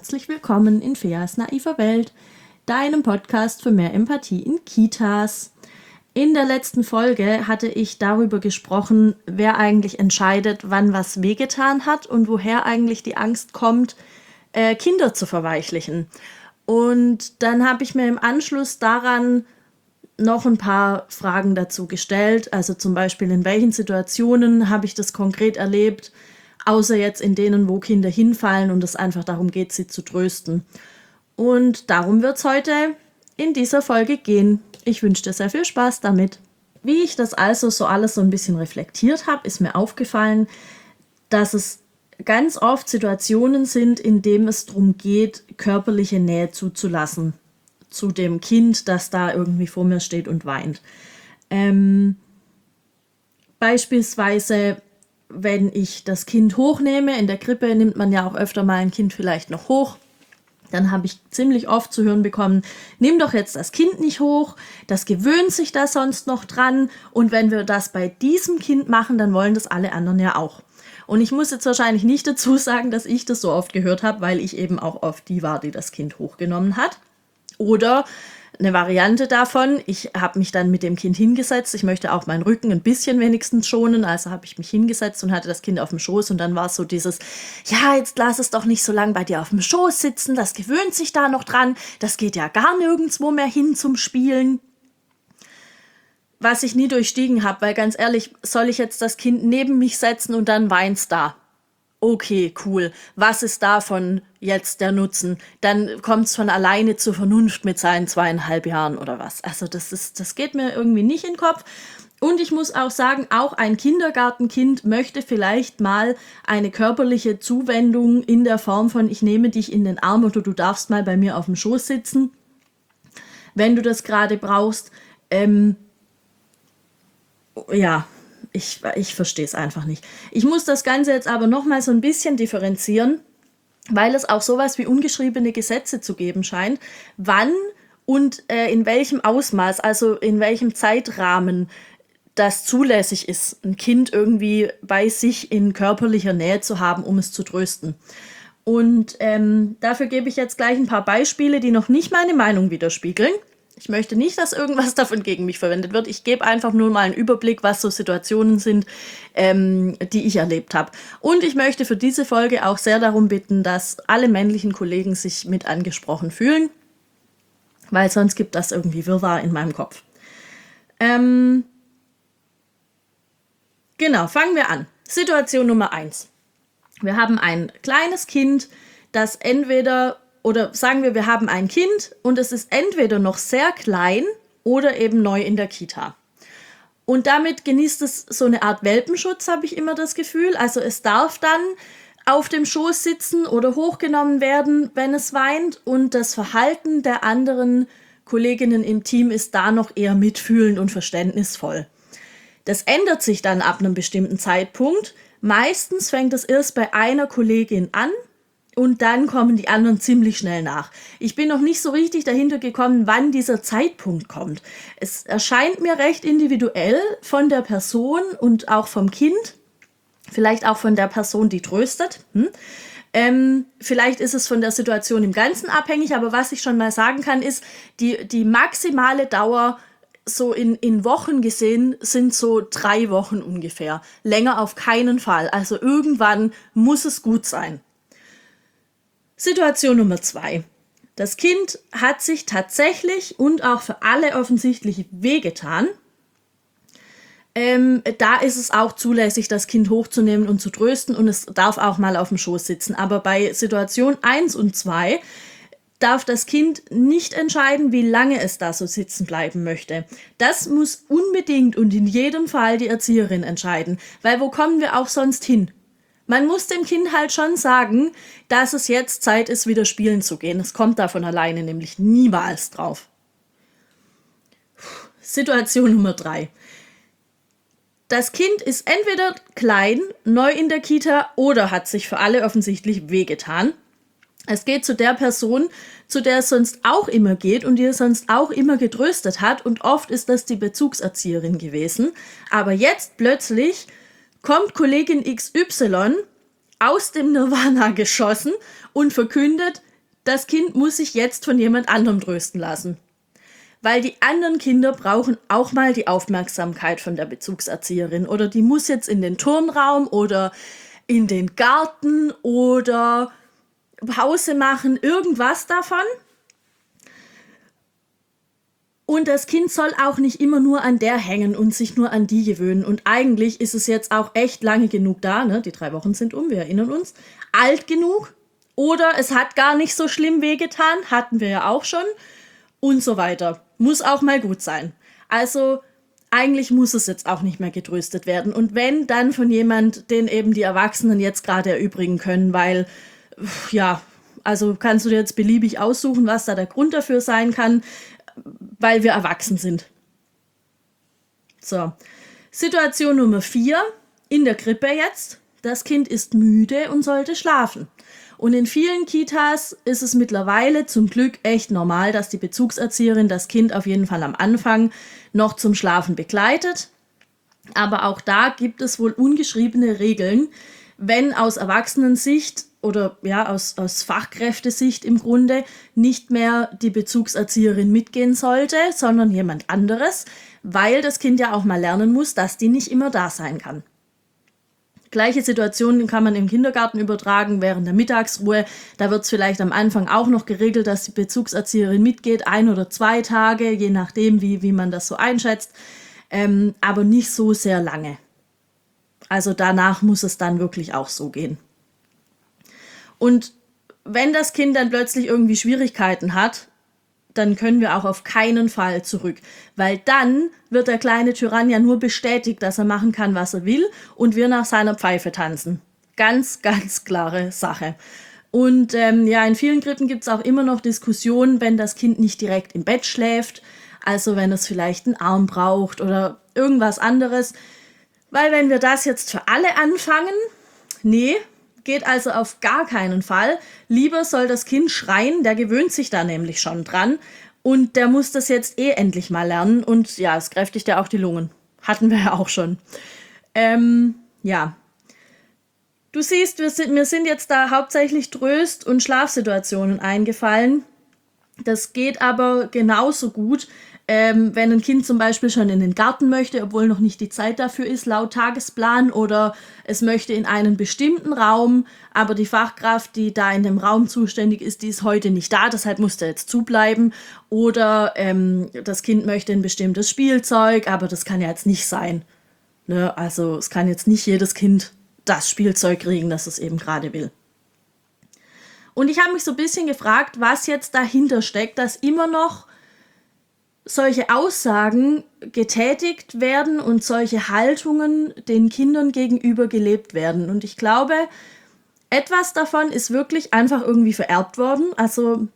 herzlich willkommen in Feas naiver Welt, deinem Podcast für mehr Empathie in Kitas. In der letzten Folge hatte ich darüber gesprochen, wer eigentlich entscheidet, wann was wehgetan hat und woher eigentlich die Angst kommt, Kinder zu verweichlichen. Und dann habe ich mir im Anschluss daran noch ein paar Fragen dazu gestellt. Also zum Beispiel, in welchen Situationen habe ich das konkret erlebt, außer jetzt in denen, wo Kinder hinfallen und es einfach darum geht, sie zu trösten. Und darum wird es heute in dieser Folge gehen. Ich wünsche dir sehr viel Spaß damit. Wie ich das also so alles so ein bisschen reflektiert habe, ist mir aufgefallen, dass es ganz oft Situationen sind, in denen es darum geht, körperliche Nähe zuzulassen zu dem Kind, das da irgendwie vor mir steht und weint. Beispielsweise, wenn ich das Kind hochnehme, in der Krippe nimmt man ja auch öfter mal ein Kind vielleicht noch hoch, dann habe ich ziemlich oft zu hören bekommen, nimm doch jetzt das Kind nicht hoch, das gewöhnt sich da sonst noch dran und wenn wir das bei diesem Kind machen, dann wollen das alle anderen ja auch. Und ich muss jetzt wahrscheinlich nicht dazu sagen, dass ich das so oft gehört habe, weil ich eben auch oft die war, die das Kind hochgenommen hat. Oder eine Variante davon, ich habe mich dann mit dem Kind hingesetzt, ich möchte auch meinen Rücken ein bisschen wenigstens schonen, also habe ich mich hingesetzt und hatte das Kind auf dem Schoß und dann war es so dieses, ja, jetzt lass es doch nicht so lange bei dir auf dem Schoß sitzen, das gewöhnt sich da noch dran, das geht ja gar nirgendwo mehr hin zum Spielen. Was ich nie durchstiegen habe, weil ganz ehrlich, soll ich jetzt das Kind neben mich setzen und dann weint's da? Okay, cool. Was ist davon jetzt der Nutzen? Dann kommt es von alleine zur Vernunft mit seinen 2,5 Jahren oder was. Also das geht mir irgendwie nicht in den Kopf. Und ich muss auch sagen, auch ein Kindergartenkind möchte vielleicht mal eine körperliche Zuwendung in der Form von, ich nehme dich in den Arm oder du darfst mal bei mir auf dem Schoß sitzen, wenn du das gerade brauchst. Ja. Ich verstehe es einfach nicht. Ich muss das Ganze jetzt aber nochmal so ein bisschen differenzieren, weil es auch sowas wie ungeschriebene Gesetze zu geben scheint, wann und in welchem Ausmaß, also in welchem Zeitrahmen das zulässig ist, ein Kind irgendwie bei sich in körperlicher Nähe zu haben, um es zu trösten. Und dafür gebe ich jetzt gleich ein paar Beispiele, die noch nicht meine Meinung widerspiegeln. Ich möchte nicht, dass irgendwas davon gegen mich verwendet wird. Ich gebe einfach nur mal einen Überblick, was so Situationen sind, die ich erlebt habe. Und ich möchte für diese Folge auch sehr darum bitten, dass alle männlichen Kollegen sich mit angesprochen fühlen, weil sonst gibt das irgendwie Wirrwarr in meinem Kopf. Genau, fangen wir an. Situation Nummer 1. Wir haben ein kleines Kind, das entweder... Oder sagen wir haben ein Kind und es ist entweder noch sehr klein oder eben neu in der Kita. Und damit genießt es so eine Art Welpenschutz, habe ich immer das Gefühl. Also es darf dann auf dem Schoß sitzen oder hochgenommen werden, wenn es weint. Und das Verhalten der anderen Kolleginnen im Team ist da noch eher mitfühlend und verständnisvoll. Das ändert sich dann ab einem bestimmten Zeitpunkt. Meistens fängt es erst bei einer Kollegin an. Und dann kommen die anderen ziemlich schnell nach. Ich bin noch nicht so richtig dahinter gekommen, wann dieser Zeitpunkt kommt. Es erscheint mir recht individuell von der Person und auch vom Kind. Vielleicht auch von der Person, die tröstet. Vielleicht ist es von der Situation im Ganzen abhängig. Aber was ich schon mal sagen kann, ist, die maximale Dauer so in Wochen gesehen sind so 3 Wochen ungefähr. Länger auf keinen Fall. Also irgendwann muss es gut sein. Situation Nummer 2. Das Kind hat sich tatsächlich und auch für alle offensichtlich wehgetan. Da ist es auch zulässig, das Kind hochzunehmen und zu trösten und es darf auch mal auf dem Schoß sitzen. Aber bei Situation 1 und 2 darf das Kind nicht entscheiden, wie lange es da so sitzen bleiben möchte. Das muss unbedingt und in jedem Fall die Erzieherin entscheiden, weil wo kommen wir auch sonst hin? Man muss dem Kind halt schon sagen, dass es jetzt Zeit ist, wieder spielen zu gehen. Es kommt da von alleine nämlich niemals drauf. Situation Nummer 3. Das Kind ist entweder klein, neu in der Kita oder hat sich für alle offensichtlich wehgetan. Es geht zu der Person, zu der es sonst auch immer geht und die es sonst auch immer getröstet hat. Und oft ist das die Bezugserzieherin gewesen. Aber jetzt plötzlich kommt Kollegin XY aus dem Nirvana geschossen und verkündet, das Kind muss sich jetzt von jemand anderem trösten lassen. Weil die anderen Kinder brauchen auch mal die Aufmerksamkeit von der Bezugserzieherin. Oder die muss jetzt in den Turnraum oder in den Garten oder Pause machen, irgendwas davon. Und das Kind soll auch nicht immer nur an der hängen und sich nur an die gewöhnen. Und eigentlich ist es jetzt auch echt lange genug da, ne? Die 3 Wochen sind wir erinnern uns. Alt genug oder es hat gar nicht so schlimm wehgetan, hatten wir ja auch schon. Und so weiter. Muss auch mal gut sein. Also eigentlich muss es jetzt auch nicht mehr getröstet werden. Und wenn, dann von jemand, den eben die Erwachsenen jetzt gerade erübrigen können, weil, ja, also kannst du dir jetzt beliebig aussuchen, was da der Grund dafür sein kann, weil wir erwachsen sind. So, Situation Nummer 4, in der Krippe jetzt. Das Kind ist müde und sollte schlafen. Und in vielen Kitas ist es mittlerweile zum Glück echt normal, dass die Bezugserzieherin das Kind auf jeden Fall am Anfang noch zum Schlafen begleitet. Aber auch da gibt es wohl ungeschriebene Regeln, wenn aus Erwachsenensicht oder ja aus Fachkräftesicht im Grunde nicht mehr die Bezugserzieherin mitgehen sollte, sondern jemand anderes, weil das Kind ja auch mal lernen muss, dass die nicht immer da sein kann. Gleiche Situationen kann man im Kindergarten übertragen, während der Mittagsruhe. Da wird es vielleicht am Anfang auch noch geregelt, dass die Bezugserzieherin mitgeht, 1 oder 2 Tage, je nachdem, wie man das so einschätzt, aber nicht so sehr lange. Also danach muss es dann wirklich auch so gehen. Und wenn das Kind dann plötzlich irgendwie Schwierigkeiten hat, dann können wir auch auf keinen Fall zurück. Weil dann wird der kleine Tyrann ja nur bestätigt, dass er machen kann, was er will und wir nach seiner Pfeife tanzen. Ganz, ganz klare Sache. Und in vielen Krippen gibt es auch immer noch Diskussionen, wenn das Kind nicht direkt im Bett schläft, also wenn es vielleicht einen Arm braucht oder irgendwas anderes. Weil wenn wir das jetzt für alle anfangen, nee, geht also auf gar keinen Fall. Lieber soll das Kind schreien, der gewöhnt sich da nämlich schon dran und der muss das jetzt endlich mal lernen und ja, es kräftigt ja auch die Lungen. Hatten wir ja auch schon. Du siehst, mir sind jetzt da hauptsächlich Tröst- und Schlafsituationen eingefallen. Das geht aber genauso gut, wenn ein Kind zum Beispiel schon in den Garten möchte, obwohl noch nicht die Zeit dafür ist, laut Tagesplan, oder es möchte in einen bestimmten Raum, aber die Fachkraft, die da in dem Raum zuständig ist, die ist heute nicht da, deshalb muss der jetzt zubleiben. Oder das Kind möchte ein bestimmtes Spielzeug, aber das kann ja jetzt nicht sein. Ne? Also es kann jetzt nicht jedes Kind das Spielzeug kriegen, das es eben gerade will. Und ich habe mich so ein bisschen gefragt, was jetzt dahinter steckt, dass immer noch solche Aussagen getätigt werden und solche Haltungen den Kindern gegenüber gelebt werden. Und ich glaube, etwas davon ist wirklich einfach irgendwie vererbt worden. Also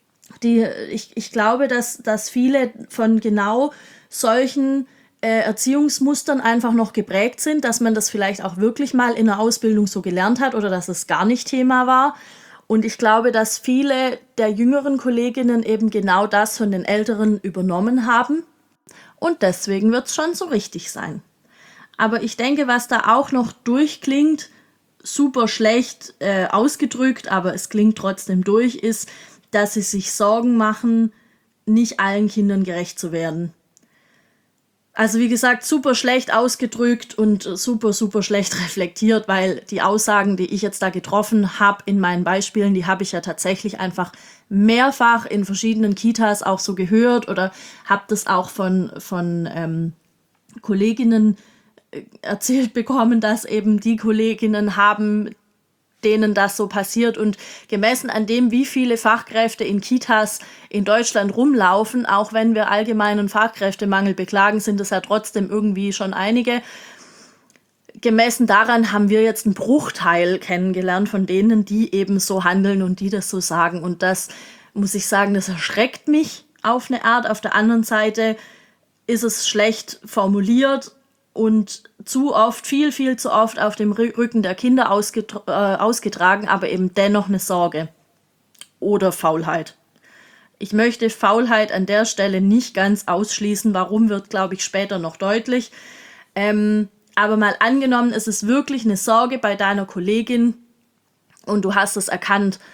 ich glaube, dass viele von genau solchen Erziehungsmustern einfach noch geprägt sind, dass man das vielleicht auch wirklich mal in der Ausbildung so gelernt hat oder dass es gar nicht Thema war. Und ich glaube, dass viele der jüngeren Kolleginnen eben genau das von den Älteren übernommen haben. Und deswegen wird es schon so richtig sein. Aber ich denke, was da auch noch durchklingt, super schlecht ausgedrückt, aber es klingt trotzdem durch, ist, dass sie sich Sorgen machen, nicht allen Kindern gerecht zu werden. Also wie gesagt, super schlecht ausgedrückt und super, super schlecht reflektiert, weil die Aussagen, die ich jetzt da getroffen habe in meinen Beispielen, die habe ich ja tatsächlich einfach mehrfach in verschiedenen Kitas auch so gehört oder habe das auch von Kolleginnen erzählt bekommen, dass eben die Kolleginnen haben, denen das so passiert, und gemessen an dem, wie viele Fachkräfte in Kitas in Deutschland rumlaufen, auch wenn wir allgemeinen Fachkräftemangel beklagen, sind es ja trotzdem irgendwie schon einige. Gemessen daran haben wir jetzt einen Bruchteil kennengelernt von denen, die eben so handeln und die das so sagen, und das muss ich sagen, das erschreckt mich auf eine Art. Auf der anderen Seite ist es schlecht formuliert und zu oft, viel, viel zu oft auf dem Rücken der Kinder ausgetragen, aber eben dennoch eine Sorge oder Faulheit. Ich möchte Faulheit an der Stelle nicht ganz ausschließen, warum wird, glaube ich, später noch deutlich. Aber mal angenommen, es ist wirklich eine Sorge bei deiner Kollegin und du hast es erkannt,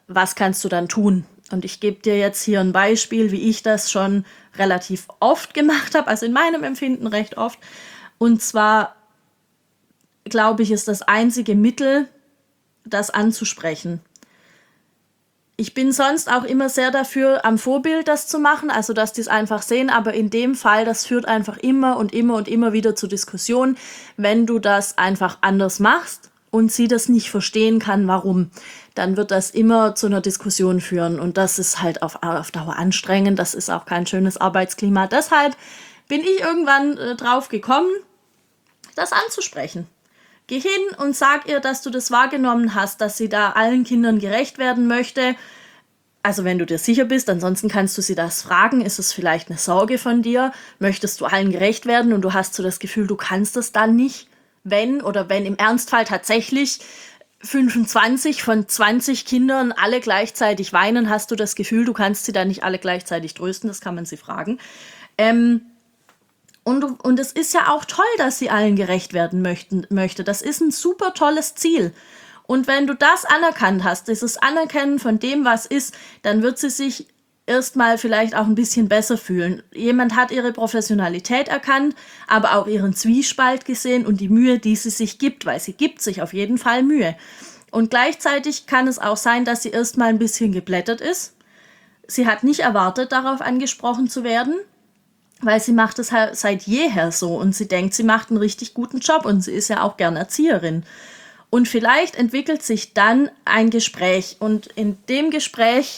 was kannst du dann tun? Und ich gebe dir jetzt hier ein Beispiel, wie ich das schon relativ oft gemacht habe, also in meinem Empfinden recht oft. Und zwar, glaube ich, ist das einzige Mittel, das anzusprechen. Ich bin sonst auch immer sehr dafür, am Vorbild das zu machen, also dass die es einfach sehen, aber in dem Fall, das führt einfach immer und immer und immer wieder zur Diskussion, wenn du das einfach anders machst und sie das nicht verstehen kann, warum, dann wird das immer zu einer Diskussion führen und das ist halt auf Dauer anstrengend, das ist auch kein schönes Arbeitsklima. Deshalb bin ich irgendwann drauf gekommen, das anzusprechen. Geh hin und sag ihr, dass du das wahrgenommen hast, dass sie da allen Kindern gerecht werden möchte. Also wenn du dir sicher bist, ansonsten kannst du sie das fragen. Ist es vielleicht eine Sorge von dir? Möchtest du allen gerecht werden und du hast so das Gefühl, du kannst es dann nicht? Wenn im Ernstfall tatsächlich 25 von 20 Kindern alle gleichzeitig weinen, hast du das Gefühl, du kannst sie dann nicht alle gleichzeitig trösten? Das kann man sie fragen. Und es ist ja auch toll, dass sie allen gerecht werden möchte. Das ist ein super tolles Ziel. Und wenn du das anerkannt hast, dieses Anerkennen von dem, was ist, dann wird sie sich erstmal vielleicht auch ein bisschen besser fühlen. Jemand hat ihre Professionalität erkannt, aber auch ihren Zwiespalt gesehen und die Mühe, die sie sich gibt, weil sie gibt sich auf jeden Fall Mühe. Und gleichzeitig kann es auch sein, dass sie erstmal ein bisschen geblättert ist. Sie hat nicht erwartet, darauf angesprochen zu werden, weil sie macht es halt seit jeher so und sie denkt, sie macht einen richtig guten Job und sie ist ja auch gern Erzieherin. Und vielleicht entwickelt sich dann ein Gespräch und in dem Gespräch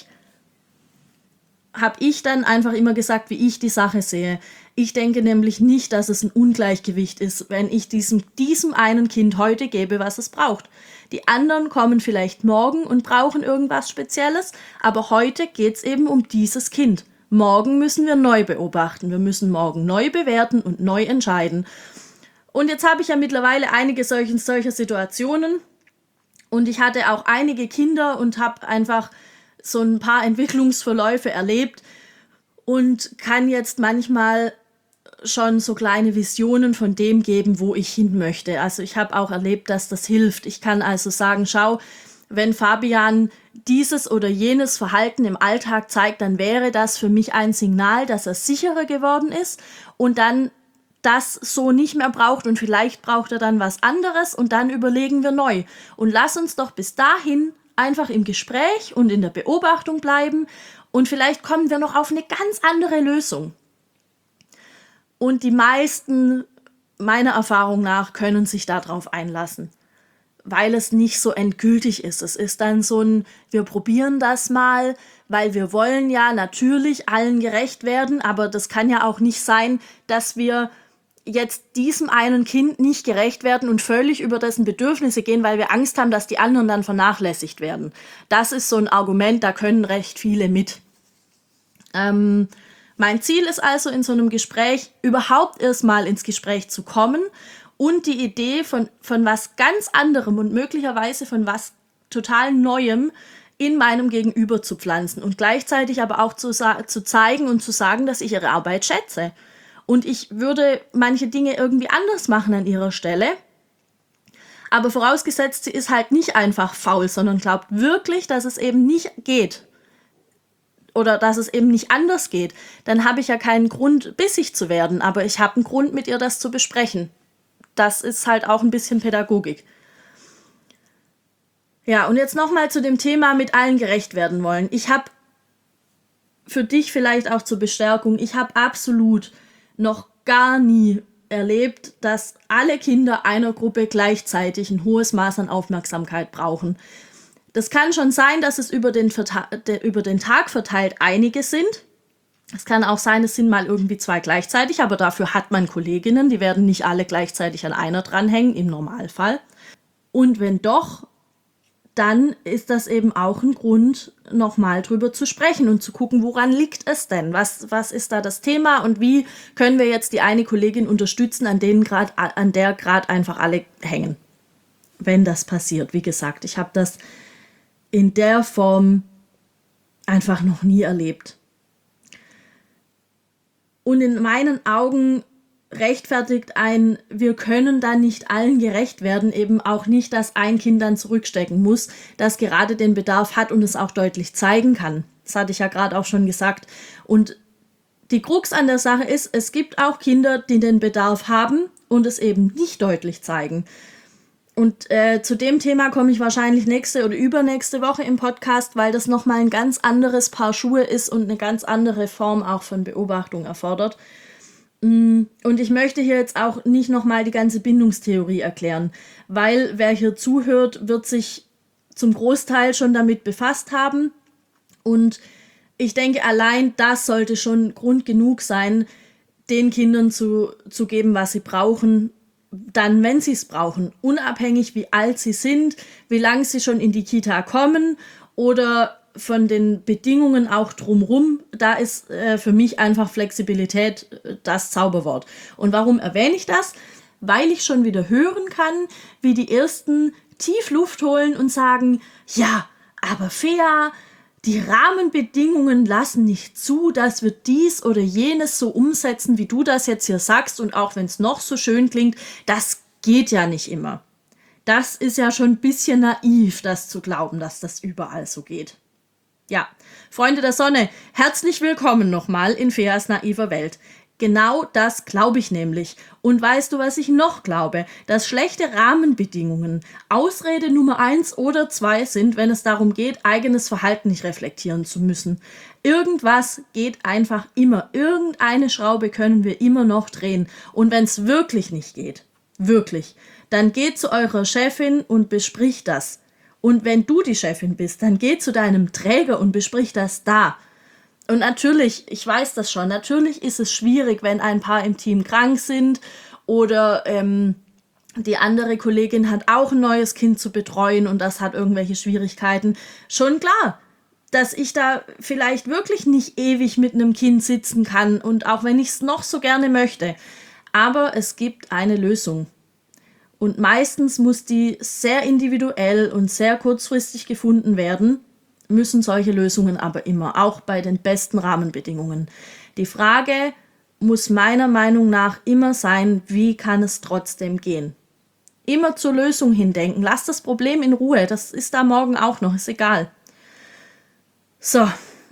habe ich dann einfach immer gesagt, wie ich die Sache sehe. Ich denke nämlich nicht, dass es ein Ungleichgewicht ist, wenn ich diesem einen Kind heute gebe, was es braucht. Die anderen kommen vielleicht morgen und brauchen irgendwas Spezielles, aber heute geht es eben um dieses Kind. Morgen müssen wir neu beobachten, wir müssen morgen neu bewerten und neu entscheiden. Und jetzt habe ich ja mittlerweile einige solcher Situationen und ich hatte auch einige Kinder und habe einfach so ein paar Entwicklungsverläufe erlebt und kann jetzt manchmal schon so kleine Visionen von dem geben, wo ich hin möchte. Also ich habe auch erlebt, dass das hilft. Ich kann also sagen, schau, wenn Fabian dieses oder jenes Verhalten im Alltag zeigt, dann wäre das für mich ein Signal, dass er sicherer geworden ist und dann das so nicht mehr braucht und vielleicht braucht er dann was anderes und dann überlegen wir neu. Und lass uns doch bis dahin einfach im Gespräch und in der Beobachtung bleiben und vielleicht kommen wir noch auf eine ganz andere Lösung. Und die meisten, meiner Erfahrung nach, können sich darauf einlassen, weil es nicht so endgültig ist. Es ist dann so ein, wir probieren das mal, weil wir wollen ja natürlich allen gerecht werden, aber das kann ja auch nicht sein, dass wir jetzt diesem einen Kind nicht gerecht werden und völlig über dessen Bedürfnisse gehen, weil wir Angst haben, dass die anderen dann vernachlässigt werden. Das ist so ein Argument, da können recht viele mit. Mein Ziel ist also in so einem Gespräch überhaupt erstmal ins Gespräch zu kommen und die Idee von was ganz anderem und möglicherweise von was total Neuem in meinem Gegenüber zu pflanzen und gleichzeitig aber auch zu zeigen und zu sagen, dass ich ihre Arbeit schätze. Und ich würde manche Dinge irgendwie anders machen an ihrer Stelle. Aber vorausgesetzt, sie ist halt nicht einfach faul, sondern glaubt wirklich, dass es eben nicht geht. Oder dass es eben nicht anders geht. Dann habe ich ja keinen Grund, bissig zu werden. Aber ich habe einen Grund, mit ihr das zu besprechen. Das ist halt auch ein bisschen Pädagogik. Ja, und jetzt nochmal zu dem Thema mit allen gerecht werden wollen. Ich habe für dich vielleicht auch zur Bestärkung, ich habe absolut noch gar nie erlebt, dass alle Kinder einer Gruppe gleichzeitig ein hohes Maß an Aufmerksamkeit brauchen. Das kann schon sein, dass es über den Tag verteilt einige sind. Es kann auch sein, es sind mal irgendwie 2 gleichzeitig, aber dafür hat man Kolleginnen, die werden nicht alle gleichzeitig an einer dranhängen, im Normalfall. Und wenn doch, dann ist das eben auch ein Grund, nochmal drüber zu sprechen und zu gucken, woran liegt es denn? Was ist da das Thema und wie können wir jetzt die eine Kollegin unterstützen, an der gerade einfach alle hängen? Wenn das passiert, wie gesagt, ich habe das in der Form einfach noch nie erlebt. Und in meinen Augen rechtfertigt ein, wir können da nicht allen gerecht werden, eben auch nicht, dass ein Kind dann zurückstecken muss, das gerade den Bedarf hat und es auch deutlich zeigen kann. Das hatte ich ja gerade auch schon gesagt. Und die Krux an der Sache ist, es gibt auch Kinder, die den Bedarf haben und es eben nicht deutlich zeigen. Und zu dem Thema komme ich wahrscheinlich nächste oder übernächste Woche im Podcast, weil das nochmal ein ganz anderes Paar Schuhe ist und eine ganz andere Form auch von Beobachtung erfordert. Und ich möchte hier jetzt auch nicht nochmal die ganze Bindungstheorie erklären, weil wer hier zuhört, wird sich zum Großteil schon damit befasst haben. Und ich denke, allein das sollte schon Grund genug sein, den Kindern zu geben, was sie brauchen, dann, wenn sie es brauchen, unabhängig wie alt sie sind, wie lange sie schon in die Kita kommen oder von den Bedingungen auch drumherum. Da ist für mich einfach Flexibilität das Zauberwort. Und warum erwähne ich das? Weil ich schon wieder hören kann, wie die Ersten tief Luft holen und sagen, ja, aber Fea, die Rahmenbedingungen lassen nicht zu, dass wir dies oder jenes so umsetzen, wie du das jetzt hier sagst. Und auch wenn es noch so schön klingt, das geht ja nicht immer. Das ist ja schon ein bisschen naiv, das zu glauben, dass das überall so geht. Ja, Freunde der Sonne, herzlich willkommen nochmal in Feas naiver Welt. Genau das glaube ich nämlich. Und weißt du, was ich noch glaube? Dass schlechte Rahmenbedingungen Ausrede Nummer 1 oder 2 sind, wenn es darum geht, eigenes Verhalten nicht reflektieren zu müssen. Irgendwas geht einfach immer. Irgendeine Schraube können wir immer noch drehen. Und wenn es wirklich nicht geht, wirklich, dann geht zu eurer Chefin und bespricht das. Und wenn du die Chefin bist, dann geh zu deinem Träger und besprich das da. Und natürlich, ich weiß das schon, natürlich ist es schwierig, wenn ein paar im Team krank sind oder die andere Kollegin hat auch ein neues Kind zu betreuen und das hat irgendwelche Schwierigkeiten. Schon klar, dass ich da vielleicht wirklich nicht ewig mit einem Kind sitzen kann und auch wenn ich es noch so gerne möchte. Aber es gibt eine Lösung. Und meistens muss die sehr individuell und sehr kurzfristig gefunden werden, müssen solche Lösungen aber immer, auch bei den besten Rahmenbedingungen. Die Frage muss meiner Meinung nach immer sein, wie kann es trotzdem gehen? Immer zur Lösung hindenken, lass das Problem in Ruhe, das ist da morgen auch noch, ist egal. So,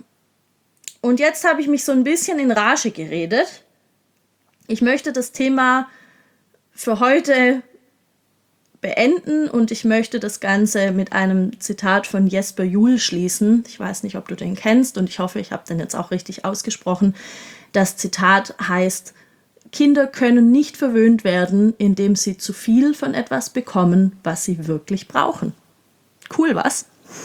und jetzt habe ich mich so ein bisschen in Rage geredet. Ich möchte das Thema für heute beenden und ich möchte das Ganze mit einem Zitat von Jesper Juhl schließen. Ich weiß nicht, ob du den kennst und ich hoffe, ich habe den jetzt auch richtig ausgesprochen. Das Zitat heißt: Kinder können nicht verwöhnt werden, indem sie zu viel von etwas bekommen, was sie wirklich brauchen. Cool, was?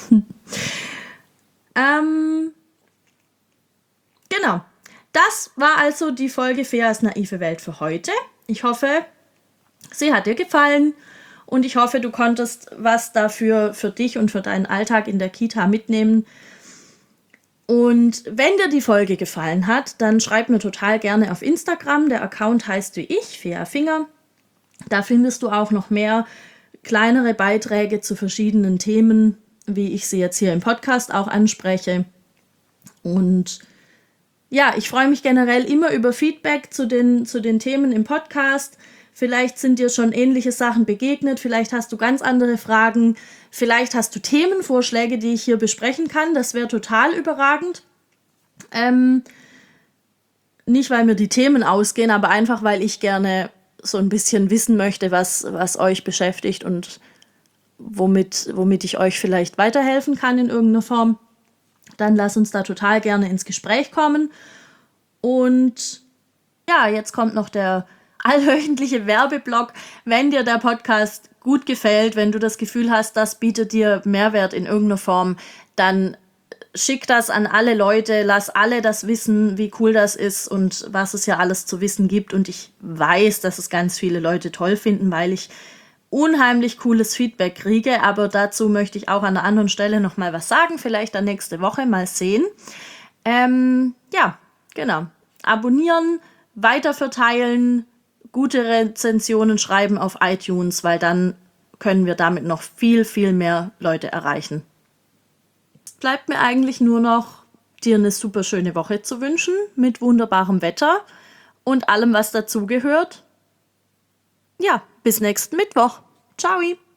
Genau. Das war also die Folge Feas naive Welt für heute. Ich hoffe, sie hat dir gefallen. Und ich hoffe, du konntest was dafür für dich und für deinen Alltag in der Kita mitnehmen. Und wenn dir die Folge gefallen hat, dann schreib mir total gerne auf Instagram. Der Account heißt wie ich, Fea Finger. Da findest du auch noch mehr kleinere Beiträge zu verschiedenen Themen, wie ich sie jetzt hier im Podcast auch anspreche. Und ja, ich freue mich generell immer über Feedback zu den Themen im Podcast. Vielleicht sind dir schon ähnliche Sachen begegnet, vielleicht hast du ganz andere Fragen, vielleicht hast du Themenvorschläge, die ich hier besprechen kann, das wäre total überragend. Nicht, weil mir die Themen ausgehen, aber einfach, weil ich gerne so ein bisschen wissen möchte, was euch beschäftigt und womit ich euch vielleicht weiterhelfen kann in irgendeiner Form. Dann lass uns da total gerne ins Gespräch kommen. Und ja, jetzt kommt noch der allwöchentliche Werbeblock. Wenn dir der Podcast gut gefällt, wenn du das Gefühl hast, das bietet dir Mehrwert in irgendeiner Form, dann schick das an alle Leute, lass alle das wissen, wie cool das ist und was es ja alles zu wissen gibt. Und ich weiß, dass es ganz viele Leute toll finden, weil ich unheimlich cooles Feedback kriege. Aber dazu möchte ich auch an einer anderen Stelle nochmal was sagen, vielleicht dann nächste Woche, mal sehen. Ja, genau. Abonnieren, weiterverteilen, gute Rezensionen schreiben auf iTunes, weil dann können wir damit noch viel, viel mehr Leute erreichen. Bleibt mir eigentlich nur noch, dir eine super schöne Woche zu wünschen mit wunderbarem Wetter und allem, was dazugehört. Ja, bis nächsten Mittwoch. Ciao.